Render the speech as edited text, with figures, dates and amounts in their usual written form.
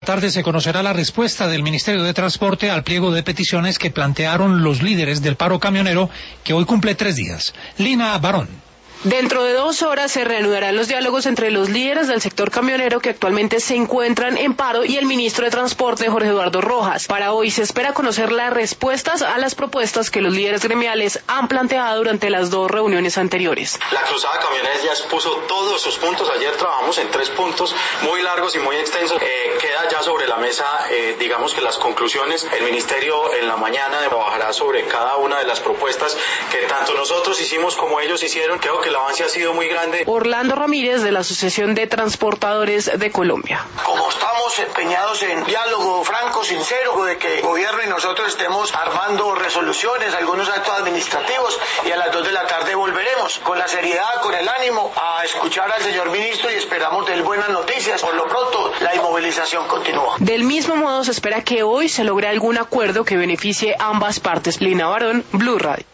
tarde se conocerá la respuesta del Ministerio de Transporte al pliego de peticiones que plantearon los líderes del paro camionero, que hoy cumple 3 días. Lina Barón. Dentro de 2 horas se reanudarán los diálogos entre los líderes del sector camionero que actualmente se encuentran en paro y el ministro de Transporte, Jorge Eduardo Rojas. Para hoy se espera conocer las respuestas a las propuestas que los líderes gremiales han planteado durante las 2 reuniones anteriores. La cruzada camionera ya expuso todos sus puntos. Ayer trabajamos en 3 puntos muy largos y muy extensos. Queda ya sobre la mesa, digamos que las conclusiones. El ministerio en la mañana trabajará sobre cada una de las propuestas que tanto nosotros hicimos como ellos hicieron. Creo que el avance ha sido muy grande. Orlando Ramírez, de la Asociación de Transportadores de Colombia. Como estamos empeñados en diálogo franco, sincero, de que el gobierno y nosotros estemos armando resoluciones, algunos actos administrativos, y a las 2 de la tarde volveremos con la seriedad, con el ánimo, a escuchar al señor ministro y esperamos de él buenas noticias. Por lo pronto, la inmovilización continúa. Del mismo modo, se espera que hoy se logre algún acuerdo que beneficie a ambas partes. Lina Barón, Blue Radio.